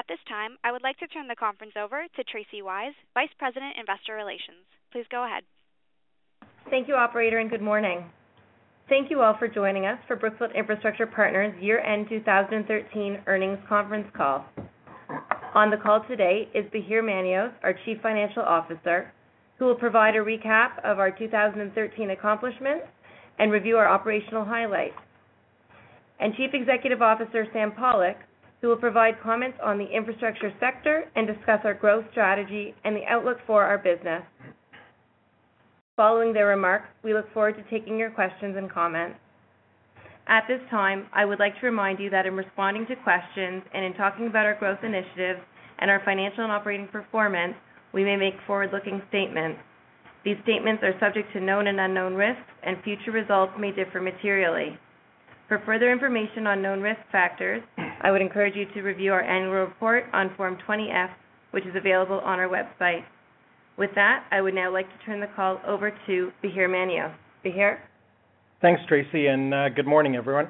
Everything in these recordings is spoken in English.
At this time, I would like to turn the conference over to Tracy Wise, Vice President, Investor Relations. Please go ahead. Thank you, operator, and good morning. Thank you all for joining us for Brookfield Infrastructure Partners year-end 2013 earnings conference call. On the call today is Bahir Manios, our Chief Financial Officer, who will provide a recap of our 2013 accomplishments and review our operational highlights, and Chief Executive Officer Sam Pollock, who will provide comments on the infrastructure sector and discuss our growth strategy and the outlook for our business. Following their remarks, we look forward to taking your questions and comments. At this time, I would like to remind you that in responding to questions and in talking about our growth initiatives and our financial and operating performance, we may make forward-looking statements. These statements are subject to known and unknown risks, and future results may differ materially. For further information on known risk factors, I would encourage you to review our annual report on Form 20-F, which is available on our website. With that, I would now like to turn the call over to Bahir Manios. Bahir? Thanks, Tracy, and good morning, everyone.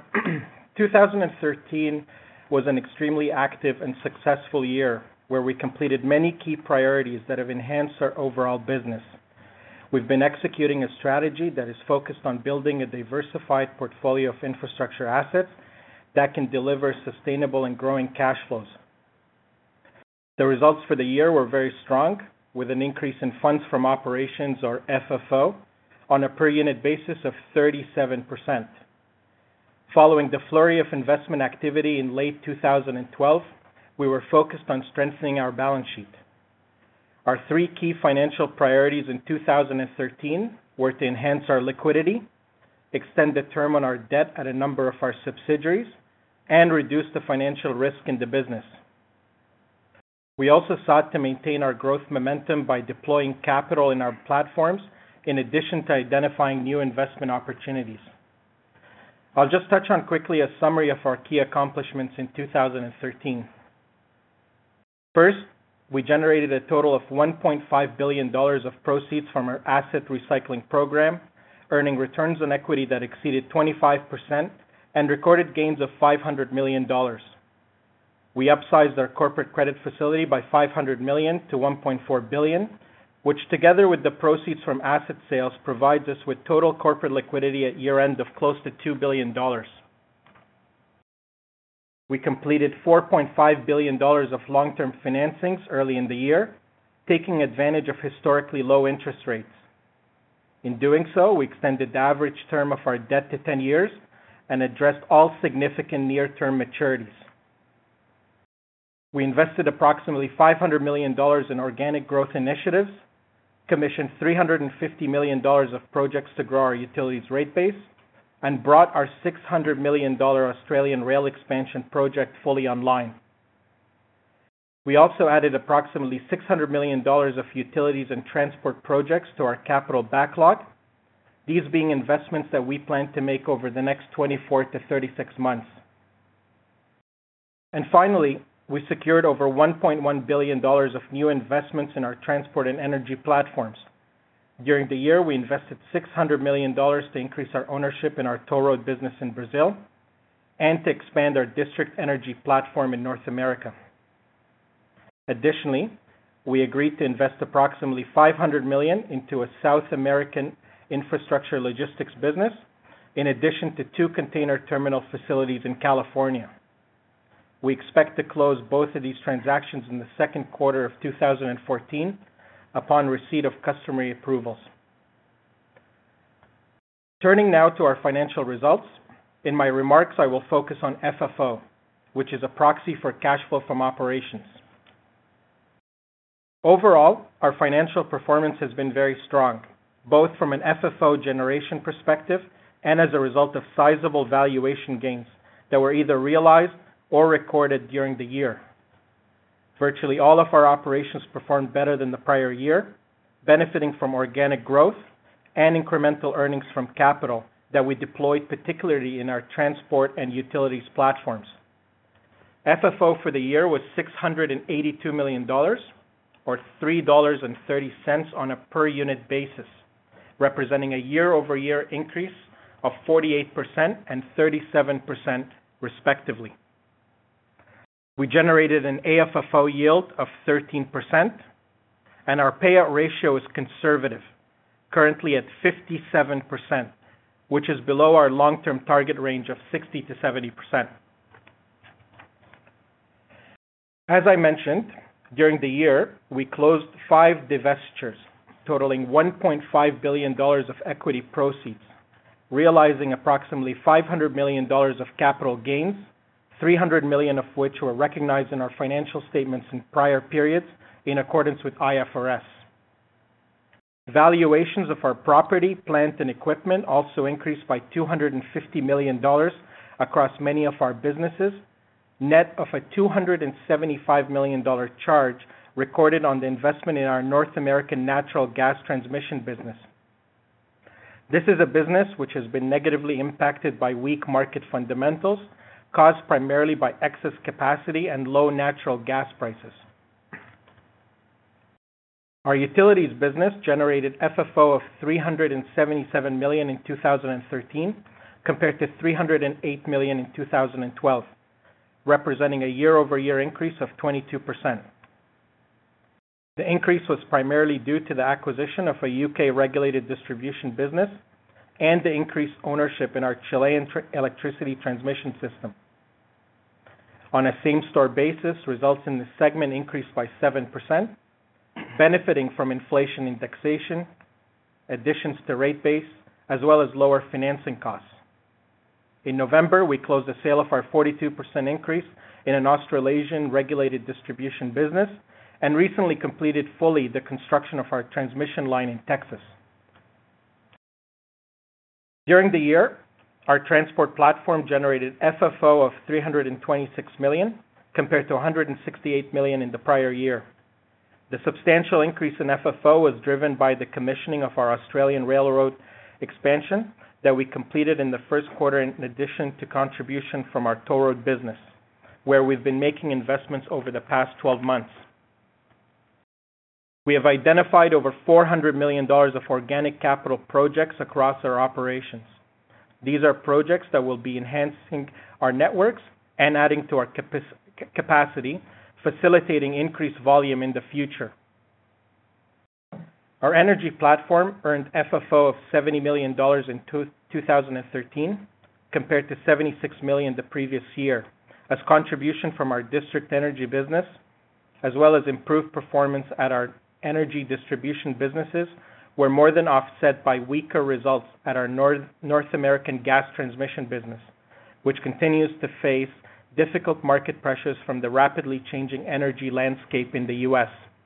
2013 was an extremely active and successful year where we completed many key priorities that have enhanced our overall business. We've been executing a strategy that is focused on building a diversified portfolio of infrastructure assets that can deliver sustainable and growing cash flows. The results for the year were very strong, with an increase in funds from operations, or FFO, on a per-unit basis of 37%. Following the flurry of investment activity in late 2012, we were focused on strengthening our balance sheet. Our three key financial priorities in 2013 were to enhance our liquidity, extend the term on our debt at a number of our subsidiaries, and reduce the financial risk in the business. We also sought to maintain our growth momentum by deploying capital in our platforms, in addition to identifying new investment opportunities. I'll just touch on quickly a summary of our key accomplishments in 2013. First, we generated a total of $1.5 billion of proceeds from our asset recycling program, earning returns on equity that exceeded 25% and recorded gains of $500 million. We upsized our corporate credit facility by $500 million to $1.4 billion, which together with the proceeds from asset sales provides us with total corporate liquidity at year-end of close to $2 billion. We completed $4.5 billion of long-term financings early in the year, taking advantage of historically low interest rates. In doing so, we extended the average term of our debt to 10 years and addressed all significant near-term maturities. We invested approximately $500 million in organic growth initiatives, commissioned $350 million of projects to grow our utilities rate base, and brought our $600 million Australian rail expansion project fully online. We also added approximately $600 million of utilities and transport projects to our capital backlog, these being investments that we plan to make over the next 24 to 36 months. And finally, we secured over $1.1 billion of new investments in our transport and energy platforms. During the year, we invested $600 million to increase our ownership in our toll road business in Brazil and to expand our district energy platform in North America. Additionally, we agreed to invest approximately $500 million into a South American infrastructure logistics business, in addition to 2 container terminal facilities in California. We expect to close both of these transactions in the second quarter of 2014 upon receipt of customary approvals. Turning now to our financial results, in my remarks I will focus on FFO, which is a proxy for cash flow from operations. Overall, our financial performance has been very strong, both from an FFO generation perspective and as a result of sizable valuation gains that were either realized or recorded during the year. Virtually all of our operations performed better than the prior year, benefiting from organic growth and incremental earnings from capital that we deployed particularly in our transport and utilities platforms. FFO for the year was $682 million, or $3.30 on a per-unit basis, representing a year-over-year increase of 48% and 37% respectively. We generated an AFFO yield of 13%, and our payout ratio is conservative, currently at 57%, which is below our long-term target range of 60 to 70%. As I mentioned, during the year, we closed 5 divestitures, totaling $1.5 billion of equity proceeds, realizing approximately $500 million of capital gains, $300 million of which were recognized in our financial statements in prior periods in accordance with IFRS. Valuations of our property, plant, and equipment also increased by $250 million across many of our businesses, net of a $275 million charge recorded on the investment in our North American natural gas transmission business. This is a business which has been negatively impacted by weak market fundamentals, caused primarily by excess capacity and low natural gas prices. Our utilities business generated FFO of $377 million in 2013 compared to $308 million in 2012, representing a year-over-year increase of 22%. The increase was primarily due to the acquisition of a UK regulated distribution business and the increased ownership in our Chilean electricity transmission system. On a same-store basis, results in the segment increased by 7%, benefiting from inflation indexation, additions to rate base, as well as lower financing costs. In November, we closed the sale of our 42% increase in an Australasian regulated distribution business and recently completed fully the construction of our transmission line in Texas. During the year, our transport platform generated FFO of $326 million compared to $168 million in the prior year. The substantial increase in FFO was driven by the commissioning of our Australian railroad expansion that we completed in the first quarter, in addition to contribution from our toll road business, where we've been making investments over the past 12 months. We have identified over $400 million of organic capital projects across our operations. These are projects that will be enhancing our networks and adding to our capacity, facilitating increased volume in the future. Our energy platform earned FFO of $70 million in 2013 compared to $76 million the previous year, as contribution from our district energy business, as well as improved performance at our energy distribution businesses, were more than offset by weaker results at our North American gas transmission business, which continues to face difficult market pressures from the rapidly changing energy landscape in the U.S.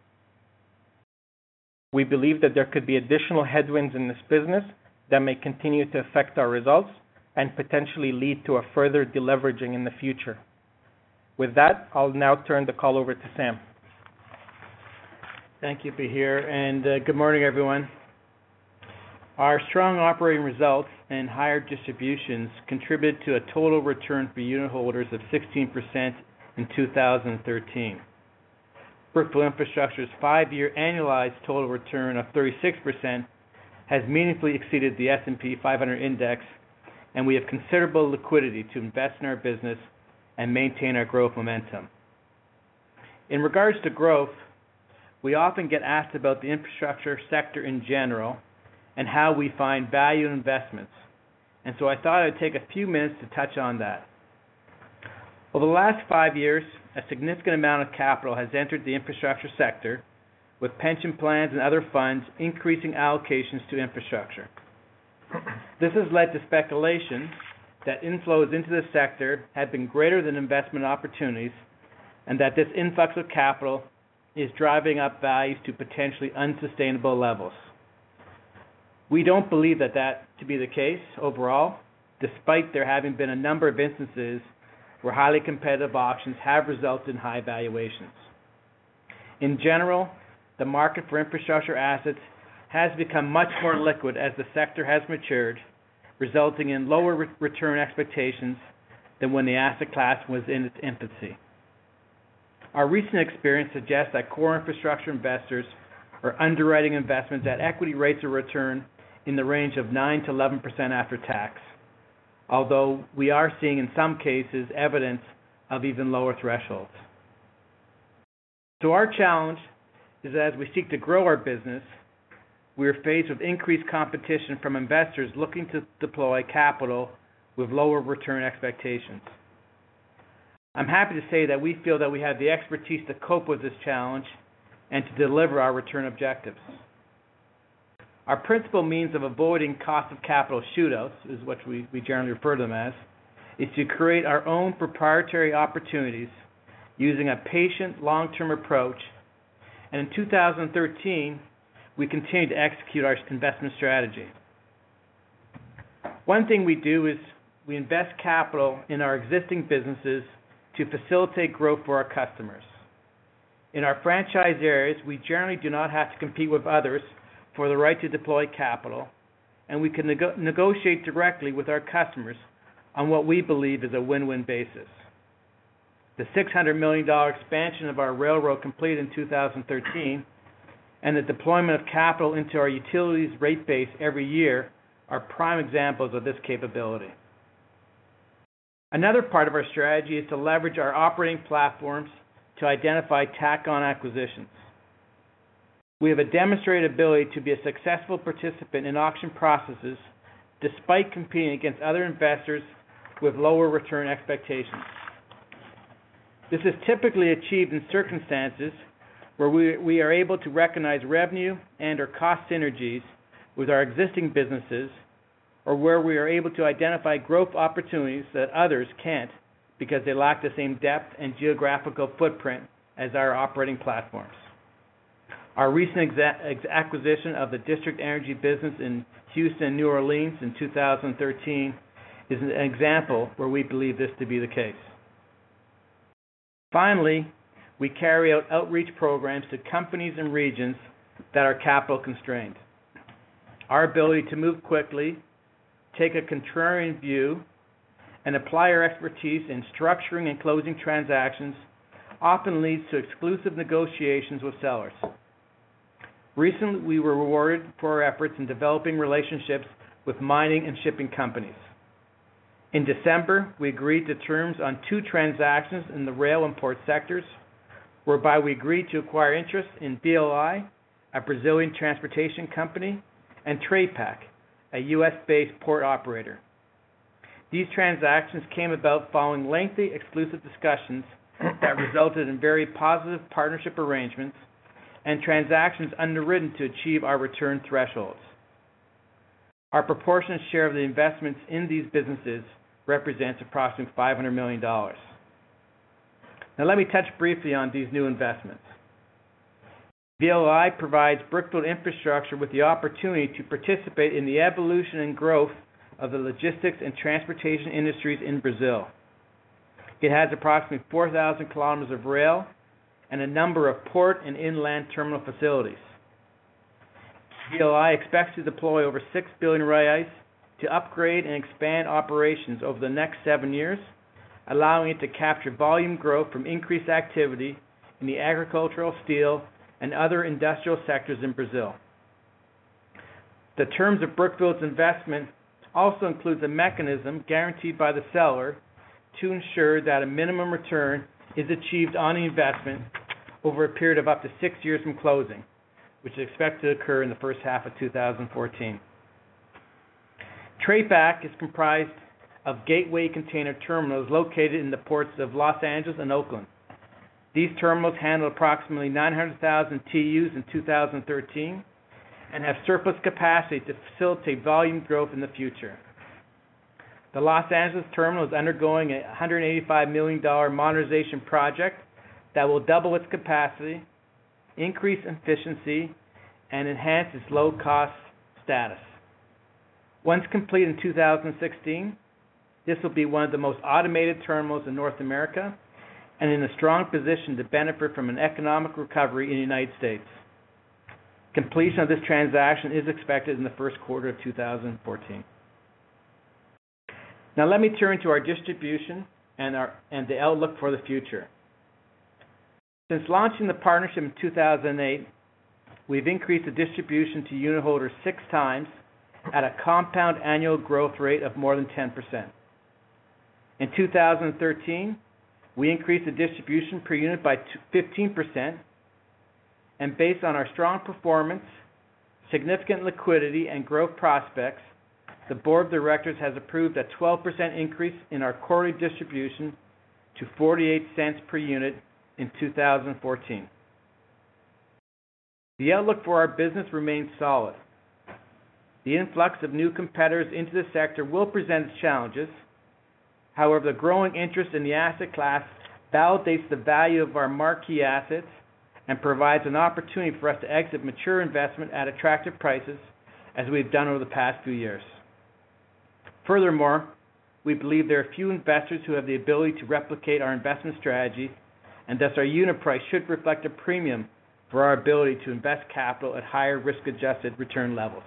We believe that there could be additional headwinds in this business that may continue to affect our results and potentially lead to a further deleveraging in the future. With that, I'll now turn the call over to Sam. Thank you, Bahir, and good morning, everyone. Our strong operating results and higher distributions contributed to a total return for unit holders of 16% in 2013. Brookfield Infrastructure's 5-year annualized total return of 36% has meaningfully exceeded the S&P 500 index, and we have considerable liquidity to invest in our business and maintain our growth momentum. In regards to growth, we often get asked about the infrastructure sector in general and how we find value in investments, and so I thought I'd take a few minutes to touch on that. Over the last 5 years, a significant amount of capital has entered the infrastructure sector, with pension plans and other funds increasing allocations to infrastructure. This has led to speculation that inflows into the sector have been greater than investment opportunities, and that this influx of capital is driving up values to potentially unsustainable levels. We don't believe that to be the case overall, despite there having been a number of instances where highly competitive auctions have resulted in high valuations. In general, the market for infrastructure assets has become much more liquid as the sector has matured, resulting in lower return expectations than when the asset class was in its infancy. Our recent experience suggests that core infrastructure investors are underwriting investments at equity rates of return in the range of 9 to 11% after tax, although we are seeing in some cases evidence of even lower thresholds. So our challenge is that as we seek to grow our business, we are faced with increased competition from investors looking to deploy capital with lower return expectations. I'm happy to say that we feel that we have the expertise to cope with this challenge and to deliver our return objectives. Our principal means of avoiding cost of capital shootouts, is what we generally refer to them as, is to create our own proprietary opportunities using a patient, long-term approach. And in 2013, we continue to execute our investment strategy. One thing we do is we invest capital in our existing businesses to facilitate growth for our customers. In our franchise areas, we generally do not have to compete with others for the right to deploy capital, and we can negotiate directly with our customers on what we believe is a win-win basis. The $600 million expansion of our railroad completed in 2013 and the deployment of capital into our utilities rate base every year are prime examples of this capability. Another part of our strategy is to leverage our operating platforms to identify tack-on acquisitions. We have a demonstrated ability to be a successful participant in auction processes despite competing against other investors with lower return expectations. This is typically achieved in circumstances where we are able to recognize revenue and or cost synergies with our existing businesses, or where we are able to identify growth opportunities that others can't because they lack the same depth and geographical footprint as our operating platforms. Our recent acquisition of the District Energy business in Houston and New Orleans in 2013 is an example where we believe this to be the case. Finally, we carry out outreach programs to companies and regions that are capital constrained. Our ability to move quickly, take a contrarian view, and apply our expertise in structuring and closing transactions often leads to exclusive negotiations with sellers. Recently, we were rewarded for our efforts in developing relationships with mining and shipping companies. In December, we agreed to terms on 2 transactions in the rail and port sectors, whereby we agreed to acquire interest in BLI, a Brazilian transportation company, and TradePac, a U.S.-based port operator. These transactions came about following lengthy exclusive discussions that resulted in very positive partnership arrangements and transactions underwritten to achieve our return thresholds. Our proportionate share of the investments in these businesses represents approximately $500 million. Now let me touch briefly on these new investments. BLI provides Brookfield Infrastructure with the opportunity to participate in the evolution and growth of the logistics and transportation industries in Brazil. It has approximately 4,000 kilometers of rail and a number of port and inland terminal facilities. BLI expects to deploy over 6 billion reais to upgrade and expand operations over the next 7 years, allowing it to capture volume growth from increased activity in the agricultural, steel, and other industrial sectors in Brazil. The terms of Brookfield's investment also includes a mechanism guaranteed by the seller to ensure that a minimum return is achieved on the investment over a period of up to 6 years from closing, which is expected to occur in the first half of 2014. TradePac is comprised of gateway container terminals located in the ports of Los Angeles and Oakland. These terminals handle approximately 900,000 TEUs in 2013 and have surplus capacity to facilitate volume growth in the future. The Los Angeles terminal is undergoing a $185 million modernization project that will double its capacity, increase efficiency, and enhance its low-cost status. Once complete in 2016, this will be one of the most automated terminals in North America and in a strong position to benefit from an economic recovery in the United States. Completion of this transaction is expected in the first quarter of 2014. Now let me turn to our distribution and the outlook for the future. Since launching the partnership in 2008, we've increased the distribution to unit holders 6 times at a compound annual growth rate of more than 10%. In 2013, we increased the distribution per unit by 15%, and based on our strong performance, significant liquidity, and growth prospects, the Board of Directors has approved a 12% increase in our quarterly distribution to 48 cents per unit in 2014. The outlook for our business remains solid. The influx of new competitors into the sector will present challenges. However, the growing interest in the asset class validates the value of our marquee assets and provides an opportunity for us to exit mature investment at attractive prices, as we've done over the past few years. Furthermore, we believe there are few investors who have the ability to replicate our investment strategy, and thus our unit price should reflect a premium for our ability to invest capital at higher risk-adjusted return levels.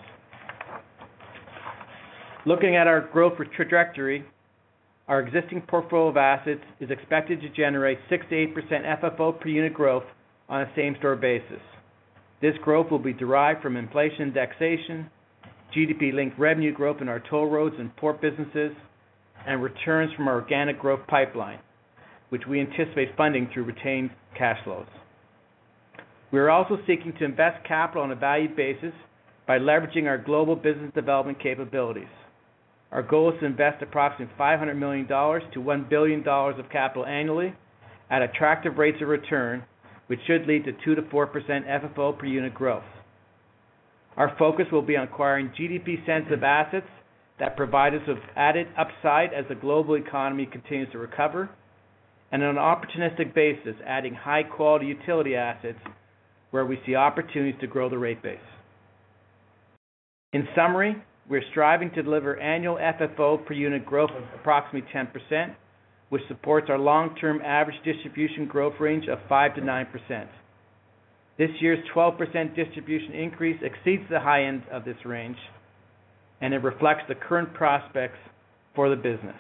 Looking at our growth trajectory, our existing portfolio of assets is expected to generate 6 to 8% FFO per unit growth on a same-store basis. This growth will be derived from inflation indexation, GDP-linked revenue growth in our toll roads and port businesses, and returns from our organic growth pipeline, which we anticipate funding through retained cash flows. We are also seeking to invest capital on a value basis by leveraging our global business development capabilities. Our goal is to invest approximately $500 million to $1 billion of capital annually at attractive rates of return, which should lead to 2 to 4% FFO per unit growth. Our focus will be on acquiring GDP-sensitive assets that provide us with added upside as the global economy continues to recover, and on an opportunistic basis, adding high-quality utility assets where we see opportunities to grow the rate base. In summary, we're striving to deliver annual FFO per unit growth of approximately 10%, which supports our long-term average distribution growth range of 5 to 9%. This year's 12% distribution increase exceeds the high end of this range, and it reflects the current prospects for the business.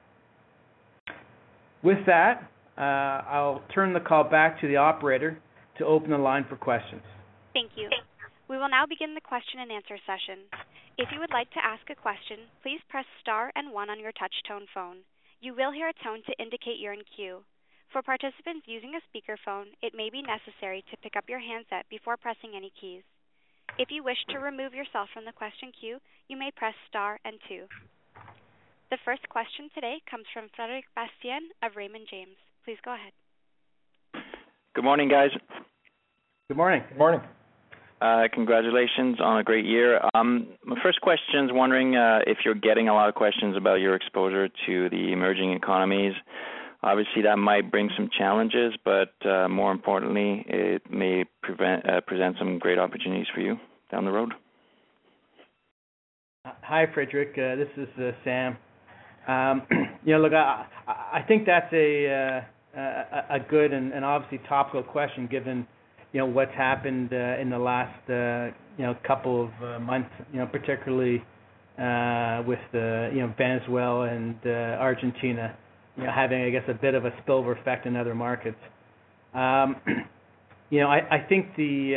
With that, I'll turn the call back to the operator to open the line for questions. Thank you. We will now begin the question and answer session. If you would like to ask a question, please press star and 1 on your touch-tone phone. You will hear a tone to indicate you're in queue. For participants using a speakerphone, it may be necessary to pick up your handset before pressing any keys. If you wish to remove yourself from the question queue, you may press star and 2. The first question today comes from Frederic Bastien of Raymond James. Please go ahead. Good morning, guys. Good morning. Good morning. Congratulations on a great year. My first question is wondering if you're getting a lot of questions about your exposure to the emerging economies. Obviously, that might bring some challenges, but more importantly, it may present some great opportunities for you down the road. Hi, Frederick. This is Sam. Look, I think that's a good and obviously topical question, given what's happened in the last couple of months, particularly with Venezuela and Argentina, having, I guess, a bit of a spillover effect in other markets. I think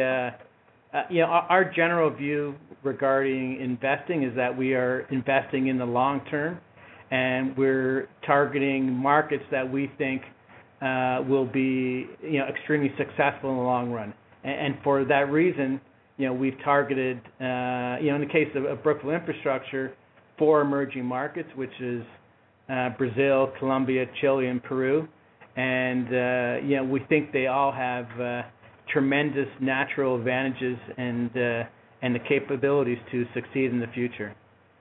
our general view regarding investing is that we are investing in the long term, and we're targeting markets that we think will be extremely successful in the long run. And for that reason, we've targeted, in the case of Brookfield Infrastructure, 4 emerging markets, which is Brazil, Colombia, Chile, and Peru. And we think they all have tremendous natural advantages and the capabilities to succeed in the future.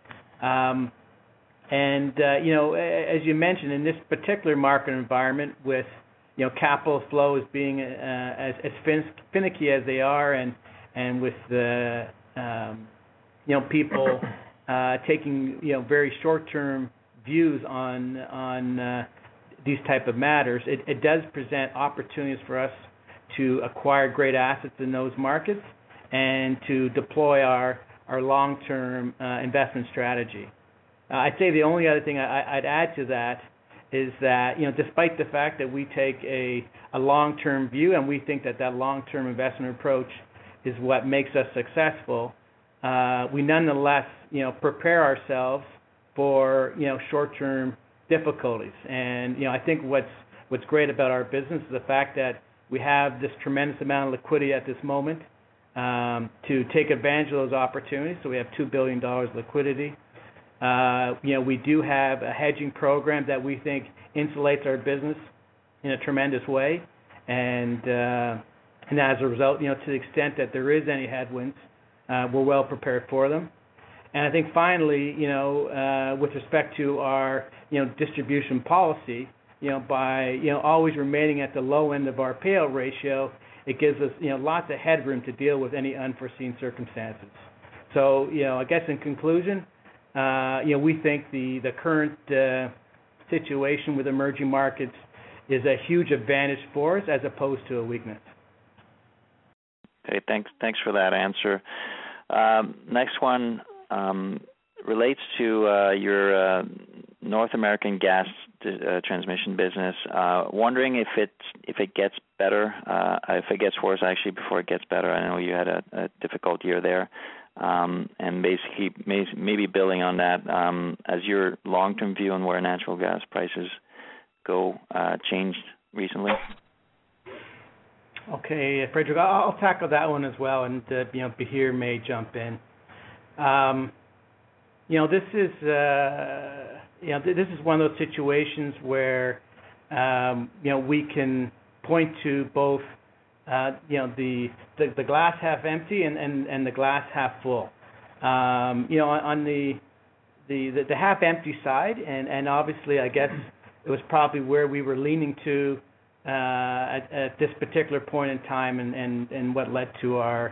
As you mentioned, in this particular market environment, with capital flows being as finicky as they are, and with the people taking very short-term views on these type of matters, it does present opportunities for us to acquire great assets in those markets and to deploy our long-term investment strategy. I'd say the only other thing I'd add to that is that, despite the fact that we take a long-term view and we think that long-term investment approach is what makes us successful, we nonetheless, prepare ourselves for, short-term difficulties. And, I think what's what's great about our business is the fact that we have this tremendous amount of liquidity at this moment to take advantage of those opportunities. So we have $2 billion liquidity. We do have a hedging program that we think insulates our business in a tremendous way, and as a result, to the extent that there is any headwinds, we're well prepared for them. And I think finally, with respect to our distribution policy, by always remaining at the low end of our payout ratio, it gives us lots of headroom to deal with any unforeseen circumstances. So I guess in conclusion, we think the current situation with emerging markets is a huge advantage for us as opposed to a weakness. Okay, thanks for that answer. Next one relates to your North American gas transmission business. Wondering if it gets better, if it gets worse actually before it gets better. I know you had a difficult year there, and basically maybe building on that, as your long-term view on where natural gas prices go changed recently. Okay, Frederick, I'll tackle that one as well, and Bahir may jump in. This is one of those situations where we can point to both the glass half empty and the glass half full. On the half empty side, and obviously I guess it was probably where we were leaning to at this particular point in time, and what led to our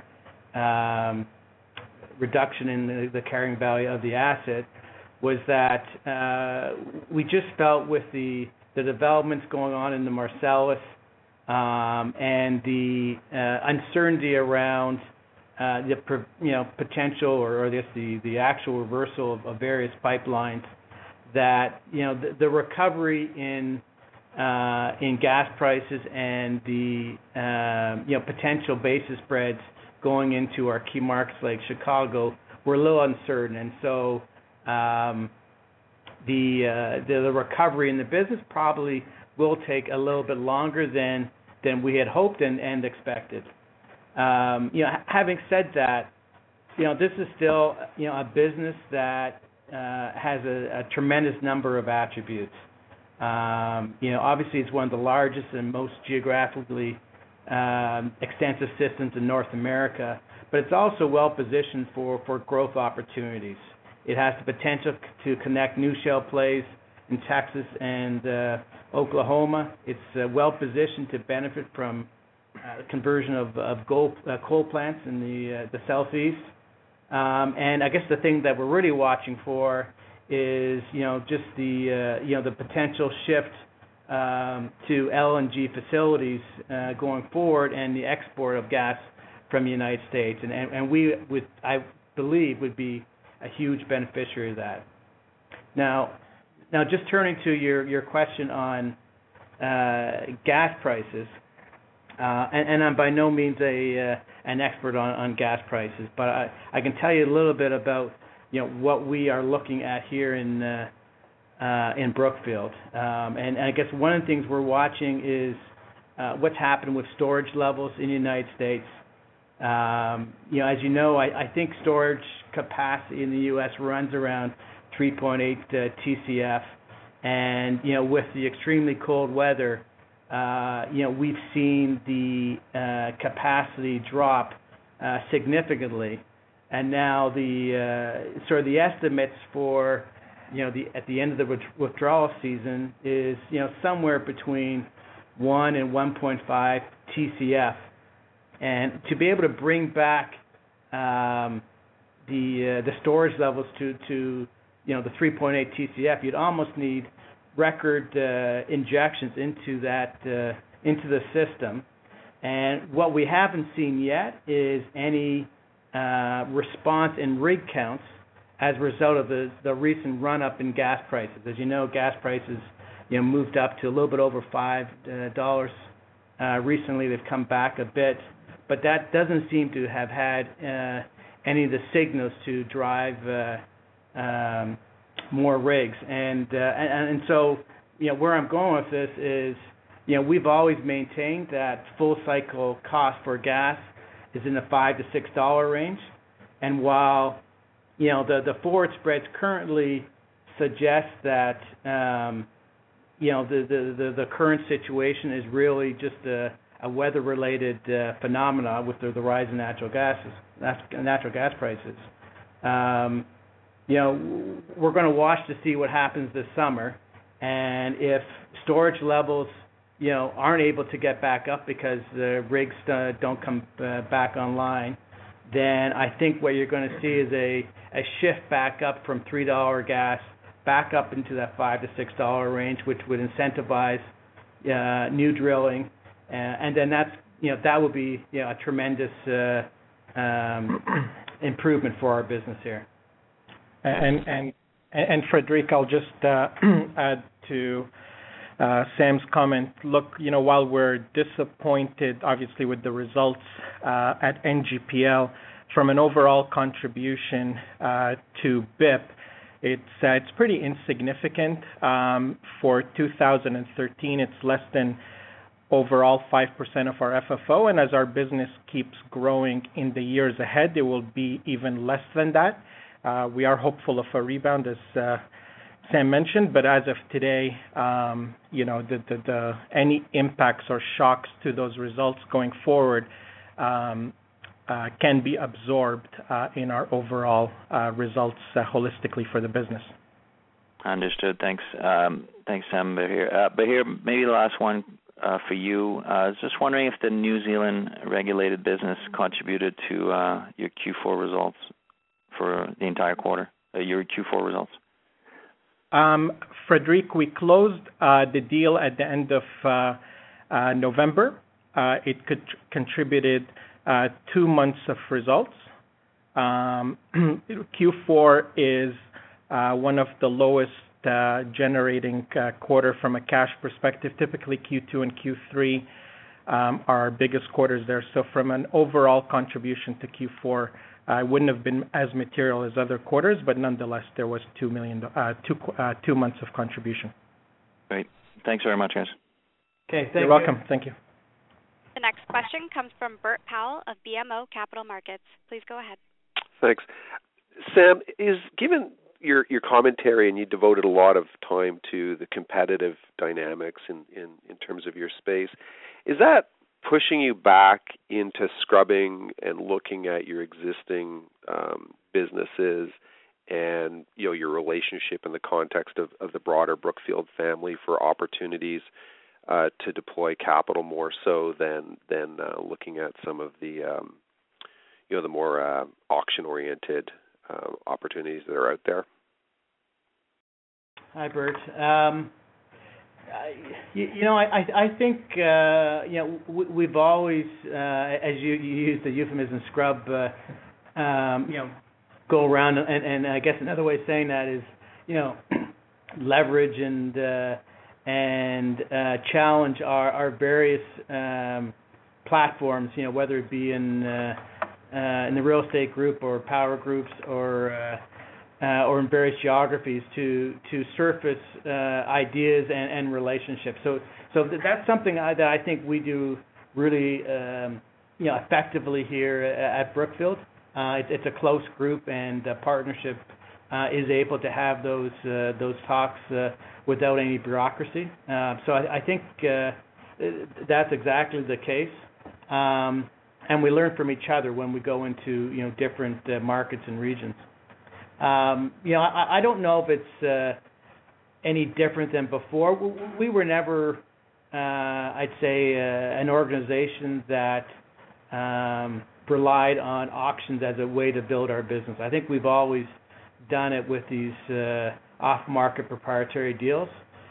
reduction in the carrying value of the asset, was that we just felt with the developments going on in the Marcellus and the uncertainty around the potential or the actual reversal of various pipelines, that the recovery in gas prices and the potential basis spreads going into our key markets like Chicago were a little uncertain, and so the recovery in the business probably will take a little bit longer than we had hoped and expected. Having said that, this is still a business that has a tremendous number of attributes. Obviously, it's one of the largest and most geographically extensive systems in North America, but it's also well positioned for growth opportunities. It has the potential to connect new shale plays in Texas and Oklahoma. It's well positioned to benefit from conversion of coal plants in the southeast. And I guess the thing that we're really watching for is just the potential shift to LNG facilities going forward, and the export of gas from the United States, and we would, I believe, would be a huge beneficiary of that. Now just turning to your question on gas prices, and I'm by no means an expert on gas prices, but I can tell you a little bit about what we are looking at here in Brookfield, and I guess one of the things we're watching is what's happened with storage levels in the United States. As you know, I think storage capacity in the U.S. runs around 3.8 TCF, and with the extremely cold weather, we've seen the capacity drop significantly, and now the estimates for at the end of the withdrawal season is somewhere between 1 and 1.5 TCF, and to be able to bring back the storage levels to the 3.8 TCF, you'd almost need record injections into the system. And what we haven't seen yet is any response in rig counts as a result of the recent run-up in gas prices. As you know, gas prices moved up to a little bit over $5 recently. They've come back a bit, but that doesn't seem to have had any of the signals to drive more rigs. And so where I'm going with this is we've always maintained that full cycle cost for gas is in the $5 to $6 range. And while, the forward spreads currently suggest that, the current situation is really just a weather-related phenomena with the rise in natural gas prices. We're going to watch to see what happens this summer, and if storage levels, aren't able to get back up because the rigs don't come back online, then I think what you're going to see is a shift back up from $3 gas back up into that $5 to $6 range, which would incentivize new drilling, and then that would be a tremendous improvement for our business here. And Frederic, I'll just add to Sam's comment. Look, while we're disappointed, obviously, with the results at NGPL, from an overall contribution to BIP, it's pretty insignificant. For 2013, it's less than overall 5% of our FFO, and as our business keeps growing in the years ahead, it will be even less than that. We are hopeful of a rebound, as Sam mentioned, but as of today, any impacts or shocks to those results going forward can be absorbed in our overall results holistically for the business. Understood. Thanks, Sam. Bahir, maybe the last one for you. I was just wondering if the New Zealand regulated business contributed to your Q4 results for the entire quarter, your Q4 results. Frederic, we closed the deal at the end of November. It contributed 2 months of results. Q4 is one of the lowest generating quarter from a cash perspective. Typically, Q2 and Q3 are our biggest quarters there. So from an overall contribution to Q4, it wouldn't have been as material as other quarters, but nonetheless, there was 2 months of contribution. Great. Thanks very much, guys. Okay, You're welcome. Thank you. The next question comes from Bert Powell of BMO Capital Markets. Please go ahead. Thanks. Sam, given your commentary, and you devoted a lot of time to the competitive dynamics in terms of your space, is that pushing you back into scrubbing and looking at your existing businesses and your relationship in the context of the broader Brookfield family for opportunities to deploy capital more so than looking at some of the the more auction-oriented opportunities that are out there? Hi, Bert. I think we've always, as you use the euphemism scrub, go around, and I guess another way of saying that is, leverage and challenge our various platforms, whether it be in the real estate group or power groups or in various geographies to surface ideas and relationships. So that's something that I think we do really effectively here at Brookfield. It's a close group, and the partnership is able to have those talks without any bureaucracy. So I think that's exactly the case. And we learn from each other when we go into different markets and regions. I don't know if it's any different than before. We were never, I'd say, an organization that relied on auctions as a way to build our business. I think we've always done it with these off-market proprietary deals.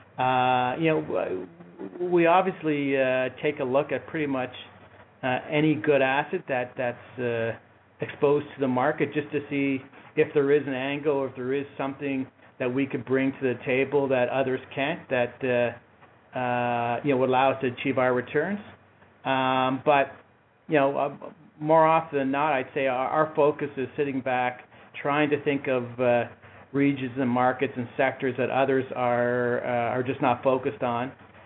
We obviously take a look at pretty much any good asset that's exposed to the market, just to see if there is an angle or if there is something that we could bring to the table that others can't, that would allow us to achieve our returns. But more often than not, I'd say our focus is sitting back, trying to think of regions and markets and sectors that others are just not focused on,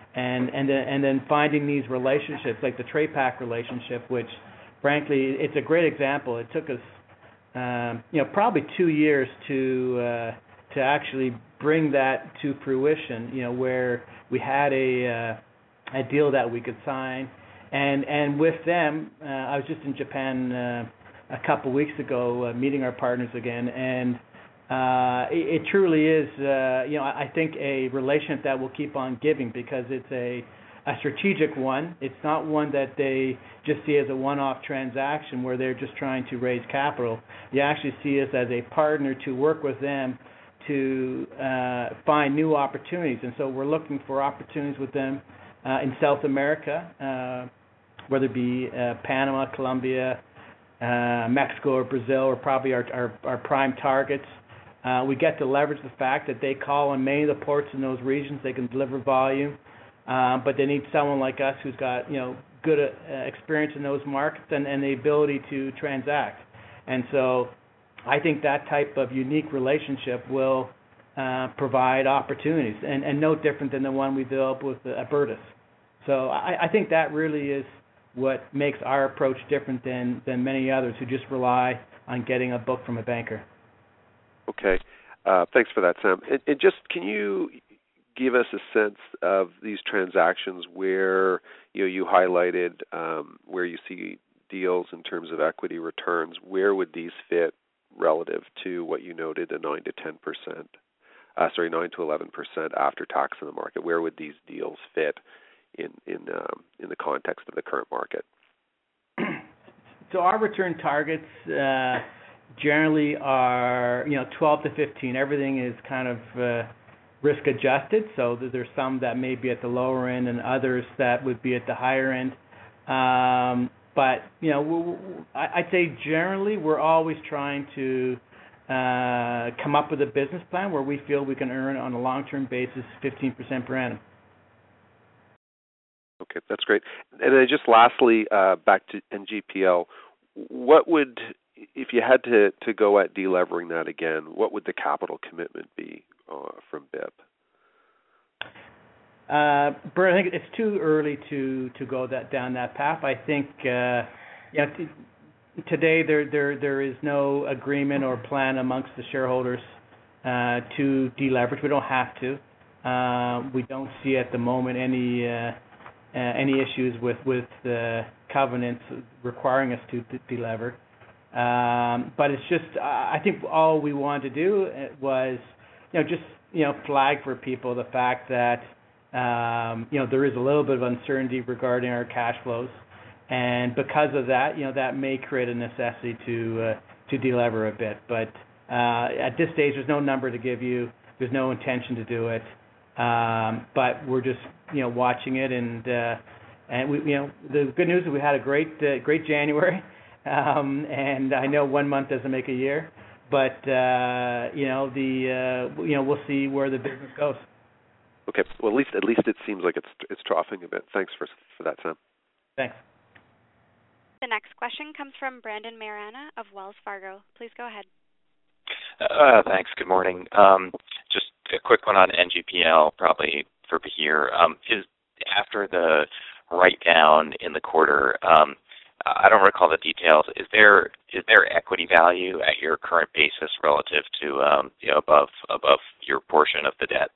and then finding these relationships, like the TraPac relationship, which frankly it's a great example. It took us probably 2 years to actually bring that to fruition. Where we had a deal that we could sign, and with them, I was just in Japan a couple weeks ago, meeting our partners again, and it truly is, I think a relationship that will keep on giving, because it's a strategic one. It's not one that they just see as a one-off transaction where they're just trying to raise capital. You actually see us as a partner to work with them to find new opportunities. And so we're looking for opportunities with them in South America, whether it be Panama, Colombia, Mexico, or Brazil are probably our prime targets. We get to leverage the fact that they call on many of the ports in those regions. They can deliver volume, but they need someone like us who's got good experience in those markets and the ability to transact. And so I think that type of unique relationship will provide opportunities, and no different than the one we developed with Abertis. So I think that really is what makes our approach different than many others who just rely on getting a book from a banker. Okay. Thanks for that, Sam. And just, can you give us a sense of these transactions where you highlighted where you see deals in terms of equity returns? Where would these fit relative to what you noted, the 9 to 11% after tax in the market? Where would these deals fit in the context of the current market? So our return targets generally are 12 to 15. Everything is kind of risk adjusted, so there's some that may be at the lower end and others that would be at the higher end. But I'd say generally we're always trying to come up with a business plan where we feel we can earn on a long-term basis 15% per annum. Okay, that's great. And then just lastly, back to NGPL, what would, if you had to go at delevering that again, what would the capital commitment be from BIP? Bert, I think it's too early to go down that path. I think today there is no agreement or plan amongst the shareholders to deleverage. We don't have to. We don't see at the moment any issues with the covenants requiring us to delever. But it's just, I think all we wanted to do was, just flag for people the fact that there is a little bit of uncertainty regarding our cash flows, and because of that, that may create a necessity to delever a bit. But at this stage, there's no number to give you. There's no intention to do it. But we're just watching it, and we, the good news is we had a great January, and I know 1 month doesn't make a year, but we'll see where the business goes. Okay. Well, at least it seems like it's troughing a bit. Thanks for that, Sam. Thanks. The next question comes from Brandon Marana of Wells Fargo. Please go ahead. Thanks. Good morning. Just a quick one on NGPL, probably for Bahir. Is after the write-down in the quarter, I don't recall the details. Is there equity value at your current basis relative to above your portion of the debt?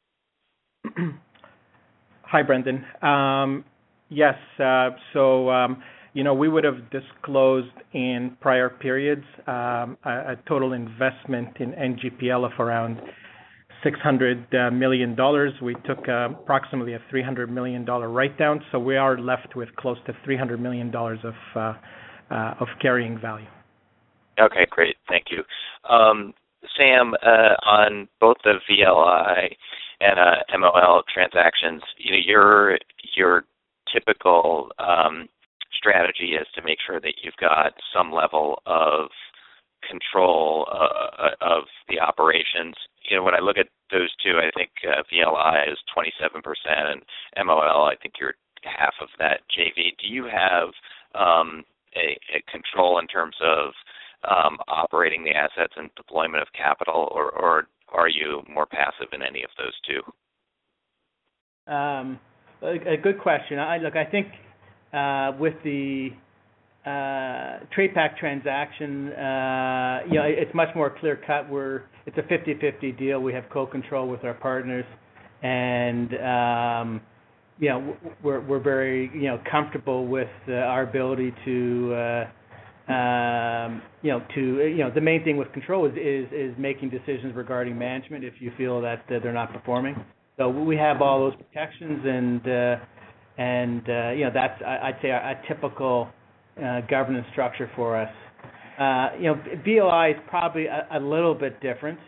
Hi, Brendan. Yes. So we would have disclosed in prior periods a total investment in NGPL of around $600 million. We took approximately a $300 million write-down, so we are left with close to $300 million of carrying value. Okay, great. Thank you. Sam, on both the VLI and MOL transactions, your typical strategy is to make sure that you've got some level of control of the operations. When I look at those two, I think VLI is 27% and MOL, I think you're half of that JV. Do you have a control in terms of operating the assets and deployment of capital, or are you more passive in any of those two? A good question. I think with the Trade Pac transaction, it's much more clear cut. It's a 50-50 deal. We have co-control with our partners, and we're very comfortable with our ability to the main thing with control is making decisions regarding management if you feel that they're not performing. So we have all those protections, and that's I'd say a typical governance structure for us. VLI is probably a little bit different.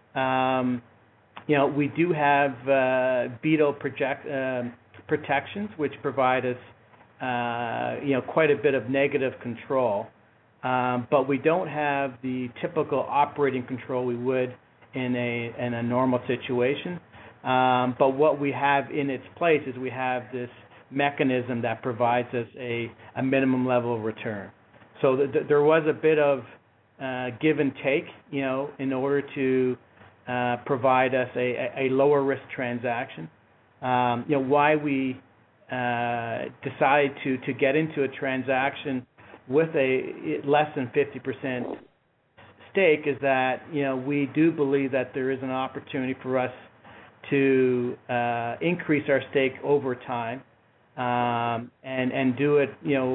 We do have veto protections, which provide us quite a bit of negative control, but we don't have the typical operating control we would in a normal situation. But what we have in its place is we have this mechanism that provides us a minimum level of return. So there was a bit of give and take, in order to provide us a lower risk transaction. Why we decide to get into a transaction with a less than 50% stake is that we do believe that there is an opportunity for us to increase our stake over time, and do it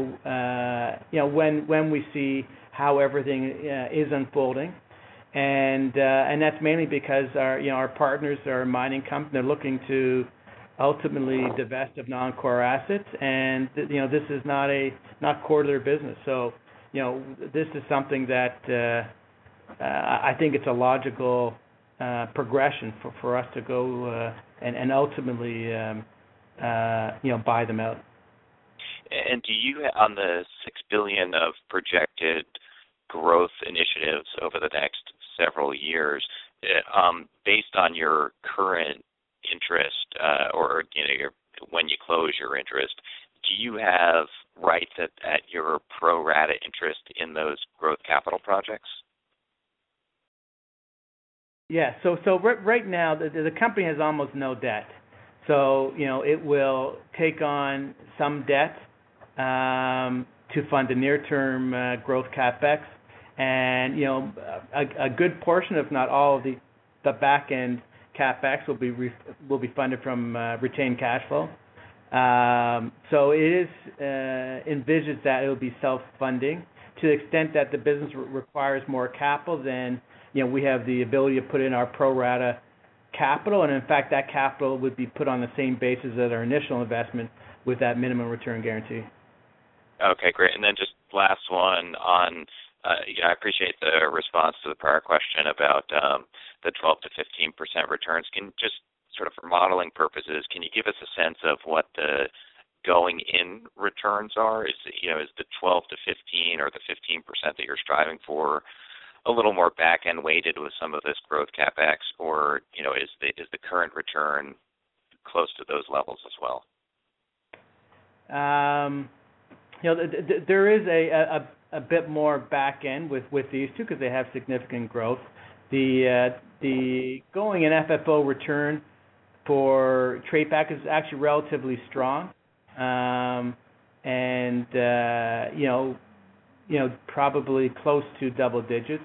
when we see how everything is unfolding, and that's mainly because our partners are a mining company. They're looking to ultimately divest of non-core assets, and this is not core to their business. So this is something that I think it's a logical progression for us to go and ultimately buy them out. And do you, on the $6 billion of projected growth initiatives over the next several years, based on your current interest, or when you close your interest, do you have rights at your pro rata interest in those growth capital projects? Yeah. So right now the company has almost no debt. So it will take on some debt to fund the near-term growth capex, and a good portion, if not all, of the back-end capex will be funded from retained cash flow. So it is envisaged that it will be self-funding. To the extent that the business requires more capital, then we have the ability to put in our pro rata capital, and in fact that capital would be put on the same basis as our initial investment with that minimum return guarantee. Okay, great. And then just last one on, I appreciate the response to the prior question about the 12 to 15% returns. Can just sort of for modeling purposes, can you give us a sense of what the going in returns are? Is the 12 to 15 or the 15% that you're striving for a little more back-end weighted with some of this growth capex, or is the current return close to those levels as well? There is a bit more back-end with these two because they have significant growth. The going in FFO return for Trade Pac is actually relatively strong, and probably close to double digits.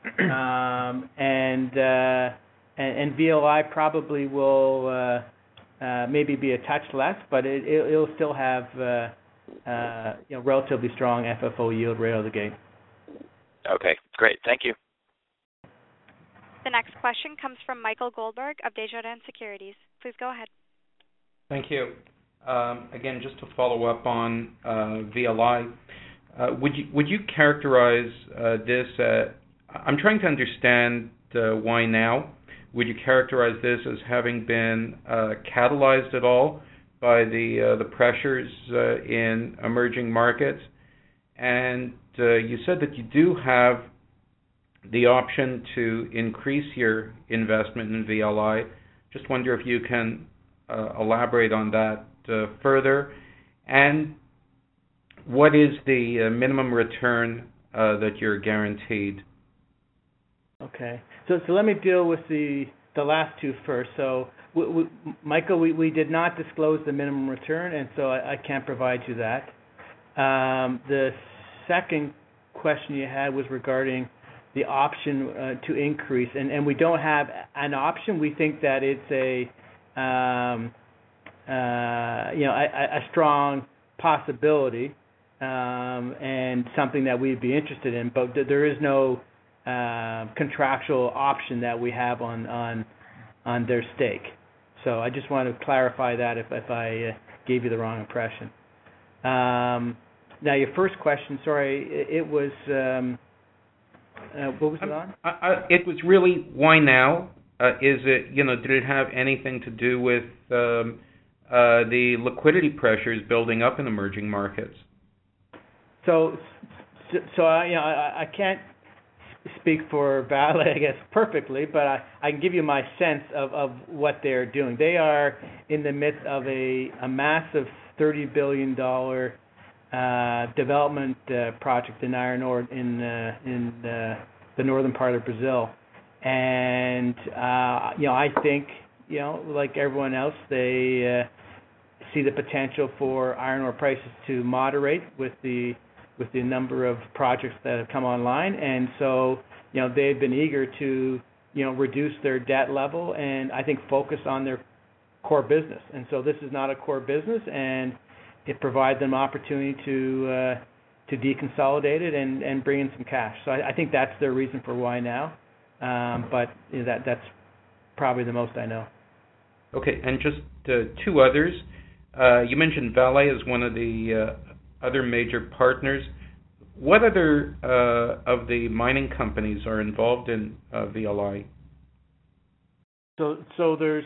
And VLI probably will maybe be a touch less, but it'll still have relatively strong FFO yield right out of the gate. Okay, great. Thank you. The next question comes from Michael Goldberg of Desjardins Securities. Please go ahead. Thank you. Again, just to follow up on VLI, would you characterize this? I'm trying to understand why now. Would you characterize this as having been catalyzed at all by the pressures in emerging markets? And you said that you do have the option to increase your investment in VLI. Just wonder if you can elaborate on that further. And what is the minimum return that you're guaranteed? Okay. So let me deal with the last two first. So Michael, we did not disclose the minimum return, and so I can't provide you that. The second question you had was regarding the option to increase, and we don't have an option. We think that it's a strong possibility and something that we'd be interested in, but there is no contractual option that we have on their stake. So I just want to clarify that if I gave you the wrong impression. Now your first question, sorry, it was what was it on? It was really why now? Is it, did it have anything to do with the liquidity pressures building up in emerging markets? So I can't speak for Vale, I guess, perfectly, but I can give you my sense of what they're doing. They are in the midst of a massive $30 billion development project in iron ore in the northern part of Brazil, and I think like everyone else, they see the potential for iron ore prices to moderate with the number of projects that have come online, and so they've been eager to reduce their debt level and I think focus on their core business. And so this is not a core business, and it provides them opportunity to deconsolidate it and bring in some cash. So I think that's their reason for why now. But that's probably the most I know. Okay, and just two others. You mentioned Vale as one of the other major partners. What other of the mining companies are involved in VLI? So there's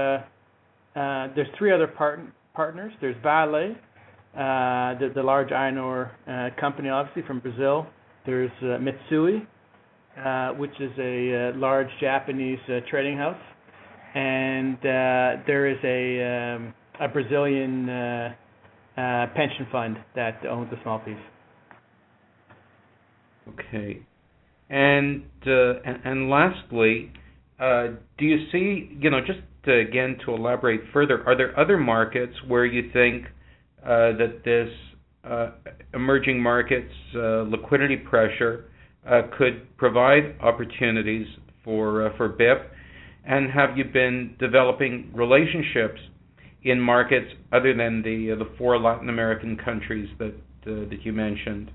three other partners. There's Vale, the large iron ore company, obviously from Brazil. There's Mitsui, which is a large Japanese trading house, and there is a Brazilian pension fund that owns a small piece. Okay, and lastly, do you see, just again to elaborate further, are there other markets where you think that this emerging markets liquidity pressure could provide opportunities for BIP? And have you been developing relationships in markets other than the four Latin American countries that you mentioned?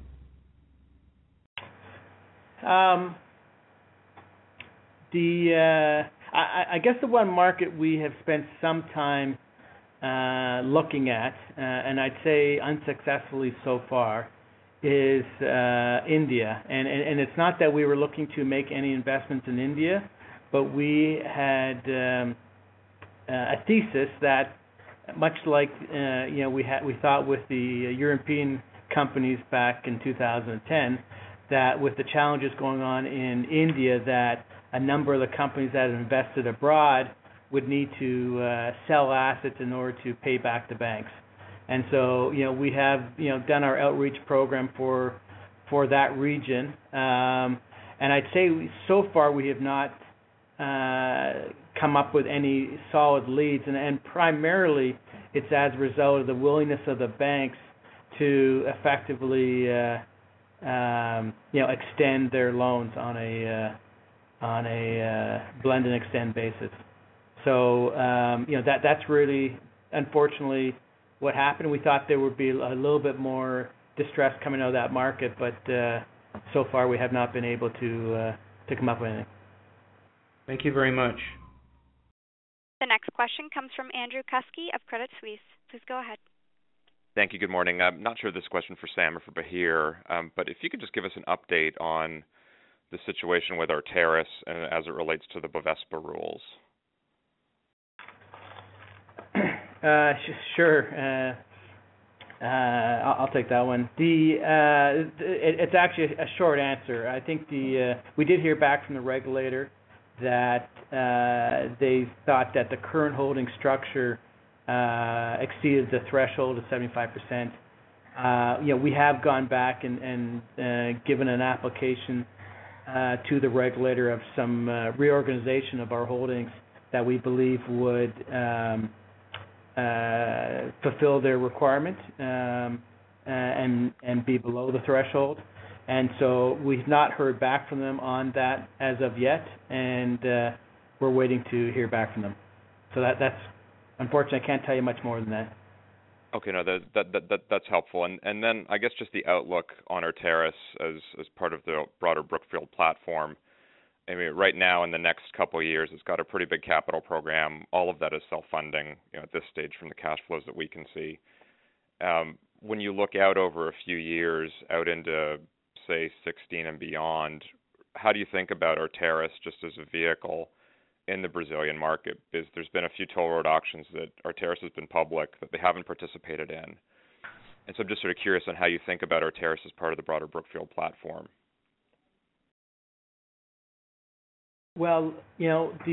I guess the one market we have spent some time looking at, and I'd say unsuccessfully so far, is India. And it's not that we were looking to make any investments in India, but we had a thesis that, much like we thought with the European companies back in 2010, that with the challenges going on in India, that a number of the companies that have invested abroad would need to sell assets in order to pay back the banks. And so, we have, done our outreach program for that region. And I'd say so far we have not come up with any solid leads, and primarily it's as a result of the willingness of the banks to effectively extend their loans on a blend and extend basis. So that's really, unfortunately, what happened. We thought there would be a little bit more distress coming out of that market, but so far we have not been able to come up with anything. Thank you very much. The next question comes from Andrew Kuske of Credit Suisse. Please go ahead. Thank you. Good morning. I'm not sure if this is a question for Sam or for Bahir, but if you could just give us an update on the situation with Arteris as it relates to the Bovespa rules. Sure. I'll take that one. It's actually a short answer. I think we did hear back from the regulator that they thought that the current holding structure exceeded the threshold of 75%. We have gone back and given an application to the regulator of some reorganization of our holdings that we believe would fulfill their requirement and be below the threshold. And so we've not heard back from them on that as of yet, and we're waiting to hear back from them. So that's unfortunately, I can't tell you much more than that. Okay, no, that's helpful. And then I guess just the outlook on Arteris as part of the broader Brookfield platform. I mean, right now in the next couple of years, it's got a pretty big capital program. All of that is self-funding, at this stage from the cash flows that we can see. When you look out over a few years, out into say 16 and beyond, how do you think about Arteris just as a vehicle in the Brazilian market? Because there's been a few toll road auctions that Arteris has been public that they haven't participated in. And so I'm just sort of curious on how you think about Arteris as part of the broader Brookfield platform. Well, what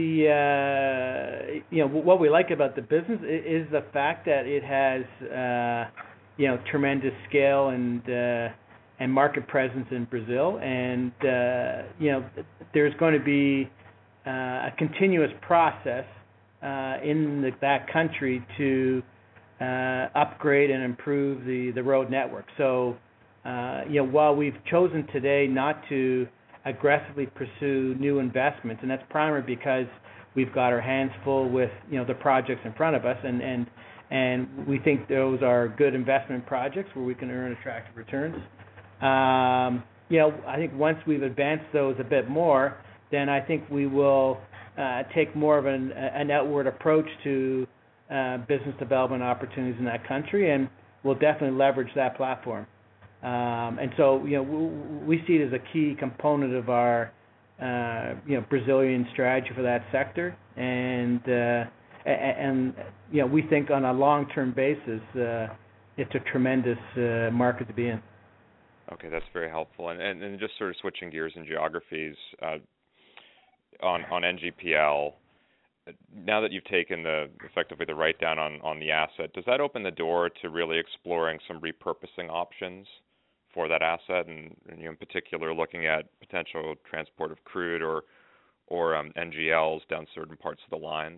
we like about the business is the fact that it has, tremendous scale and market presence in Brazil, and there's going to be a continuous process in that country to upgrade and improve the road network. So, while we've chosen today not to aggressively pursue new investments, and that's primarily because we've got our hands full with the projects in front of us, and we think those are good investment projects where we can earn attractive returns. I think once we've advanced those a bit more, then I think we will take more of an outward approach to business development opportunities in that country, and we'll definitely leverage that platform. And so, we see it as a key component of our, Brazilian strategy for that sector, and we think on a long-term basis, it's a tremendous market to be in. Okay, that's very helpful. And just sort of switching gears and geographies, on NGPL, now that you've taken effectively the write-down on the asset, does that open the door to really exploring some repurposing options for that asset, and in particular looking at potential transport of crude or NGLs down certain parts of the lines?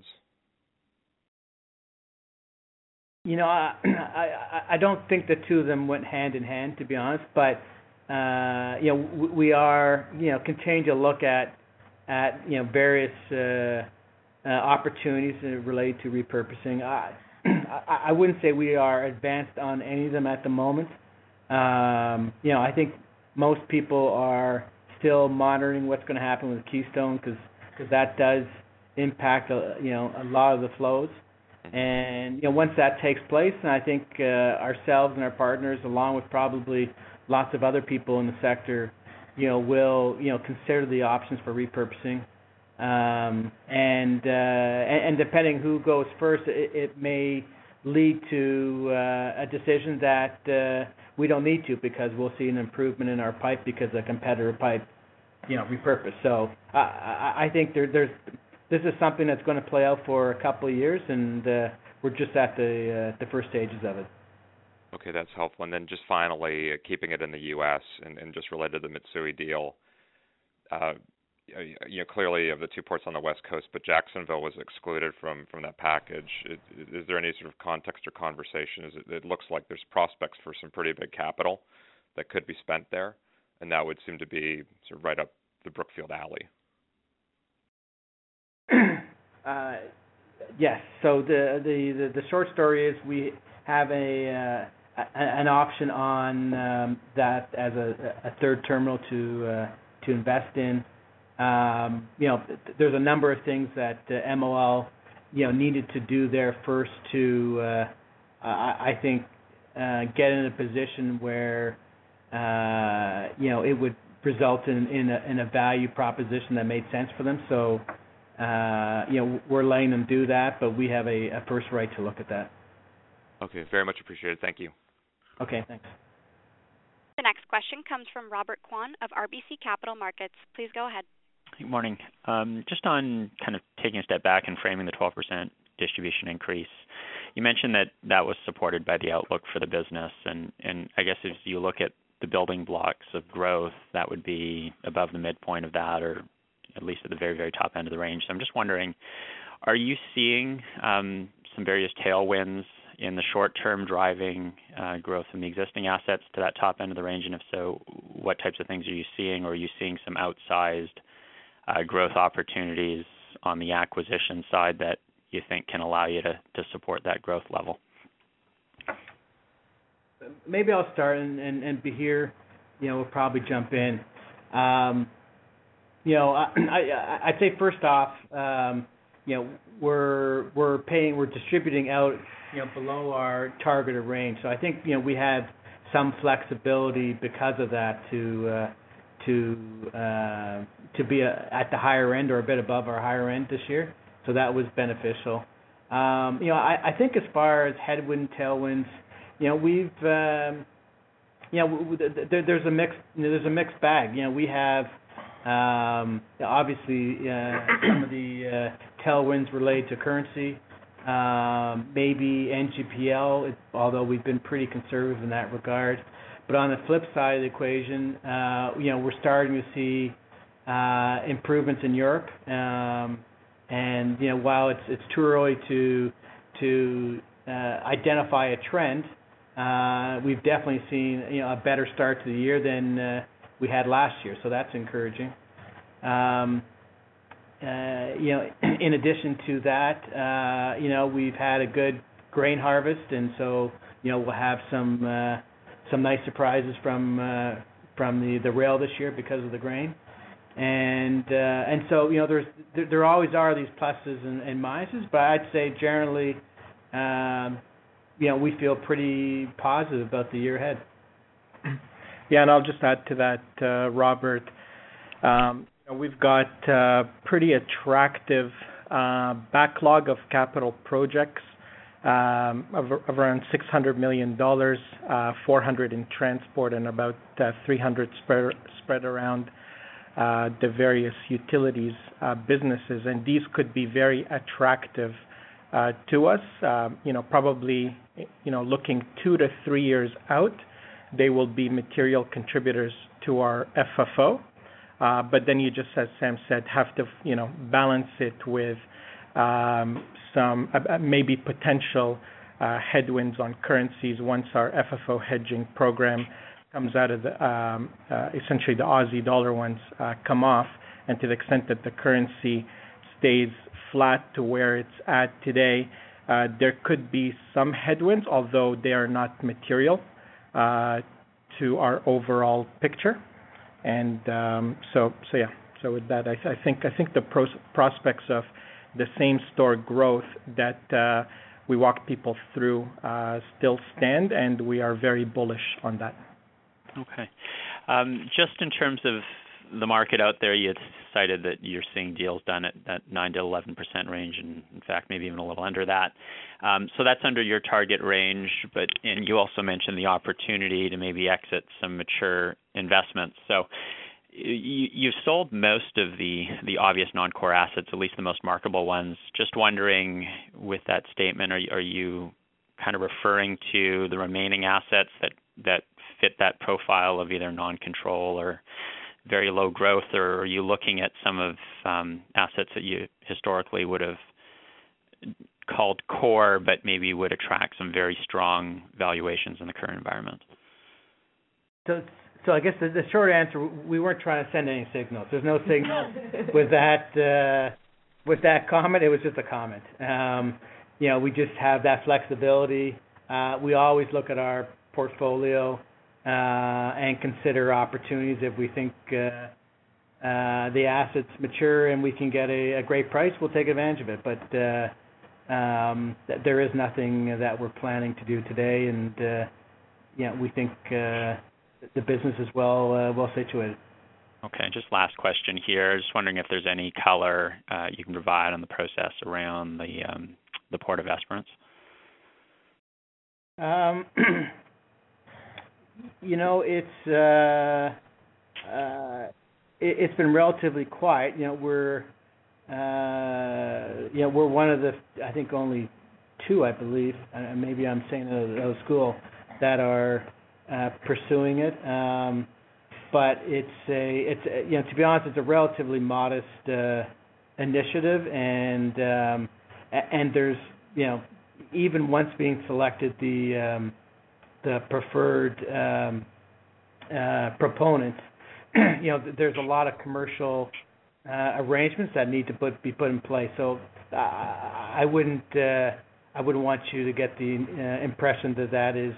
I don't think the two of them went hand in hand, to be honest, but we are continuing to look at various opportunities related to repurposing. I wouldn't say we are advanced on any of them at the moment. I think most people are still monitoring what's going to happen with Keystone because that does impact a lot of the flows. And once that takes place, and I think ourselves and our partners, along with probably lots of other people in the sector, will consider the options for repurposing. And depending who goes first, it may lead to a decision that we don't need to, because we'll see an improvement in our pipe because the competitor pipe, repurposed. So I think this is something that's going to play out for a couple of years, and we're just at the first stages of it. Okay, that's helpful. And then just finally, keeping it in the U.S. and just related to the Mitsui deal, clearly of the two ports on the West Coast, but Jacksonville was excluded from that package. Is there any sort of context or conversation? It looks like there's prospects for some pretty big capital that could be spent there, and that would seem to be sort of right up the Brookfield alley. Yes. So the short story is we have an option on that as a third terminal to invest in. There's a number of things that MOL needed to do there first to I think get in a position where it would result in a value proposition that made sense for them. So we're letting them do that, but we have a first right to look at that. Okay, very much appreciated. Thank you. Okay, thanks. The next question comes from Robert Kwan of RBC Capital Markets. Please go ahead. Good morning. Just on kind of taking a step back and framing the 12% distribution increase, you mentioned that was supported by the outlook for the business, and I guess as you look at the building blocks of growth, that would be above the midpoint of that, or at least at the very, very top end of the range. So I'm just wondering, Are you seeing some various tailwinds in the short term driving growth in the existing assets to that top end of the range? And if so, what types of things are you seeing? Or are you seeing some outsized growth opportunities on the acquisition side that you think can allow you to support that growth level? Maybe I'll start, and Bahir, will probably jump in. I'd say first off, we're distributing out, below our targeted range. So I think, we have some flexibility because of that to be at the higher end or a bit above our higher end this year. So that was beneficial. I think as far as headwind, tailwinds, we've there's a mixed bag. We have obviously some of the tailwinds related to currency, maybe NGPL, although we've been pretty conservative in that regard. But on the flip side of the equation, we're starting to see improvements in Europe, and while it's too early to identify a trend, we've definitely seen a better start to the year than we had last year, so that's encouraging. In addition to that, we've had a good grain harvest, and so we'll have some nice surprises from the rail this year because of the grain, and so there always are these pluses and minuses, but I'd say generally, we feel pretty positive about the year ahead. Yeah, and I'll just add to that, Robert. We've got pretty attractive backlog of capital projects of around $600 million, 400 in transport, and about 300 spread around the various utilities businesses, and these could be very attractive to us. Probably looking 2 to 3 years out, they will be material contributors to our FFO. But then you just, as Sam said, have to balance it with some maybe potential headwinds on currencies once our FFO hedging program comes out of the essentially the Aussie dollar ones come off, and to the extent that the currency stays flat to where it's at today, there could be some headwinds, although they are not material to our overall picture. And so with that, I think the prospects of the same store growth that we walked people through still stand, and we are very bullish on that. Okay. Just in terms of the market out there, you had cited that you're seeing deals done at that 9 to 11% range, and in fact, maybe even a little under that. So that's under your target range, and you also mentioned the opportunity to maybe exit some mature investments. So you've sold most of the obvious non-core assets, at least the most marketable ones. Just wondering, with that statement, are you kind of referring to the remaining assets that fit that profile of either non-control or very low growth, or are you looking at some of assets that you historically would have called core, but maybe would attract some very strong valuations in the current environment? So I guess the short answer, we weren't trying to send any signals. There's no signal with that comment. It was just a comment. We just have that flexibility. We always look at our portfolio and consider opportunities if we think the assets mature and we can get a great price. We'll take advantage of it. But there is nothing that we're planning to do today, and we think the business is well situated. Okay, just last question here. Just wondering if there's any color you can provide on the process around the Port of Esperance. It's been relatively quiet. We're one of the, I think, only two, I believe, and maybe I'm saying out of school, that are pursuing it. But it's to be honest, it's a relatively modest initiative, and there's, even once being selected the preferred proponent, there's a lot of commercial arrangements that need to be put in place. So I wouldn't want you to get the impression that is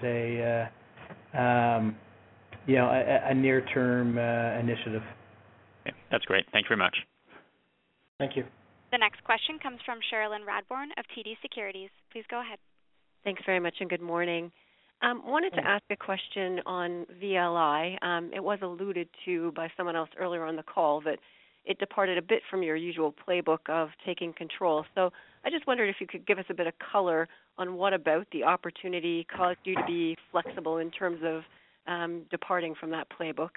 a near-term initiative. Okay, that's great. Thank you very much. Thank you. The next question comes from Cherilyn Radbourne of TD Securities. Please go ahead. Thanks very much, and good morning. Wanted to ask a question on VLI. It was alluded to by someone else earlier on the call that it departed a bit from your usual playbook of taking control. So I just wondered if you could give us a bit of color on what about the opportunity caused you to be flexible in terms of departing from that playbook.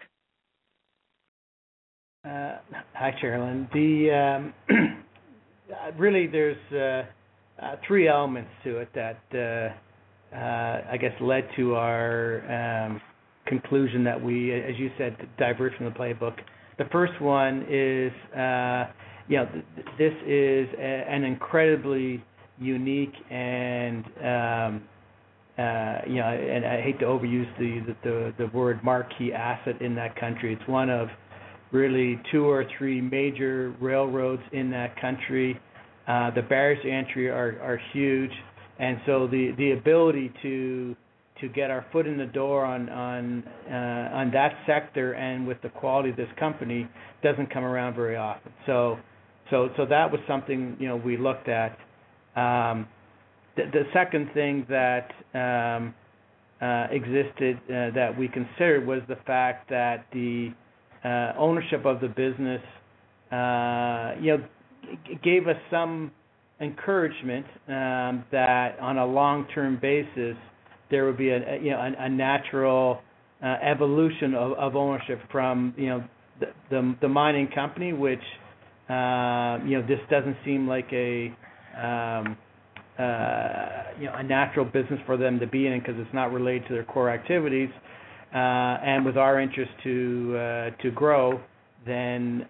Hi, Cherilyn. Really, there's three elements to it that I guess led to our conclusion that we, as you said, divert from the playbook. The first one is, this is an incredibly unique and and I hate to overuse the word marquee asset in that country. It's one of really two or three major railroads in that country. The barriers to entry are huge, and so the ability to get our foot in the door on that sector and with the quality of this company doesn't come around very often. So that was something we looked at. The second thing that existed that we considered was the fact that the ownership of the business gave us some encouragement that on a long-term basis there would be a natural evolution of ownership from the mining company, which this doesn't seem like a natural business for them to be in because it's not related to their core activities, and with our interest to grow, then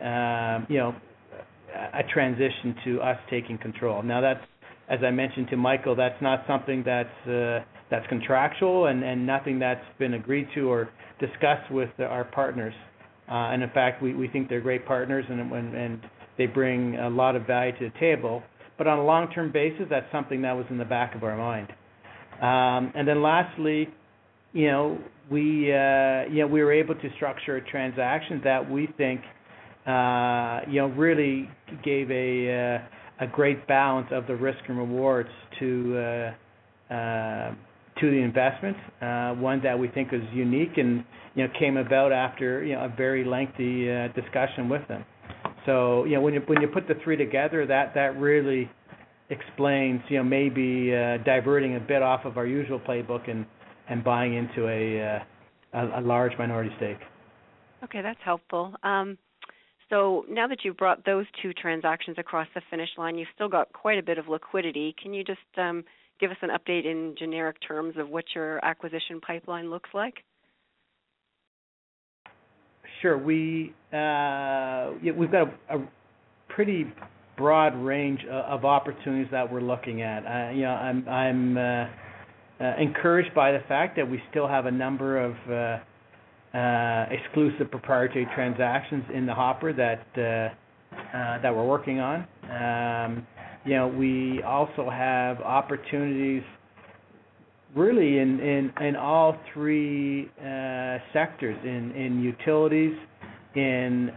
a transition to us taking control. Now that's, as I mentioned to Michael, that's not something that's contractual and nothing that's been agreed to or discussed with our partners. And in fact, we think they're great partners and they bring a lot of value to the table. But on a long-term basis, that's something that was in the back of our mind. And then lastly, we were able to structure a transaction that we think really gave a great balance of the risk and rewards to the investment, one that we think is unique and came about after a very lengthy discussion with them. So when you put the three together, that really explains maybe diverting a bit off of our usual playbook and buying into a large minority stake. Okay, that's helpful. So now that you've brought those two transactions across the finish line, you've still got quite a bit of liquidity. Can you just give us an update in generic terms of what your acquisition pipeline looks like? Sure. We've got a pretty broad range of opportunities that we're looking at. I'm encouraged by the fact that we still have a number of exclusive proprietary transactions in the hopper that we're working on. We also have opportunities really in all three sectors, in utilities, in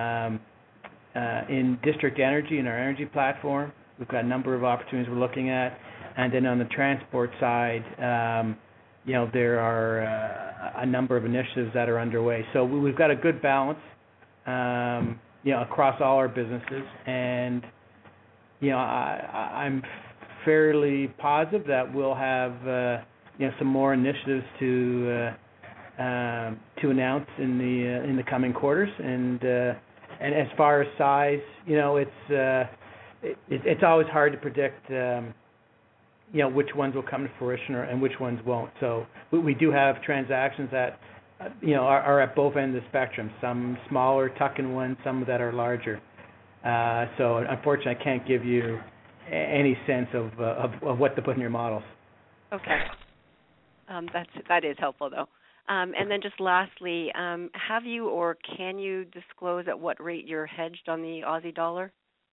district energy, in our energy platform. We've got a number of opportunities we're looking at. And then on the transport side, there are a number of initiatives that are underway. So we've got a good balance, across all our businesses. And, I'm fairly positive that we'll have, some more initiatives to announce in the coming quarters. And as far as size, it's always hard to predict, which ones will come to fruition and which ones won't. So we do have transactions that, are at both ends of the spectrum. Some smaller tuck-in ones, some that are larger. So unfortunately, I can't give you any sense of what to put in your models. Okay. That is helpful, though. And then just lastly, have you or can you disclose at what rate you're hedged on the Aussie dollar?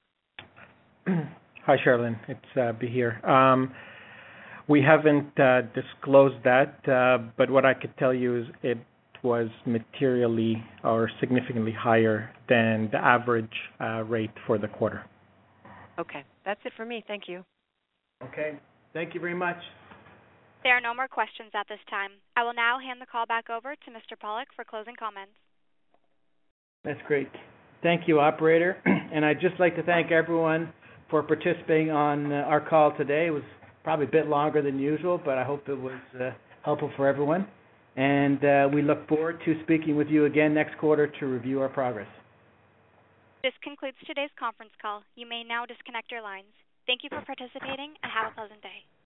Hi, Sherilyn. It's Bahir. We haven't disclosed that, but what I could tell you is it was materially or significantly higher than the average rate for the quarter. Okay. That's it for me. Thank you. Okay. Thank you very much. There are no more questions at this time. I will now hand the call back over to Mr. Pollock for closing comments. That's great. Thank you, operator. And I'd just like to thank everyone for participating on our call today. It was probably a bit longer than usual, but I hope it was helpful for everyone. And we look forward to speaking with you again next quarter to review our progress. This concludes today's conference call. You may now disconnect your lines. Thank you for participating and have a pleasant day.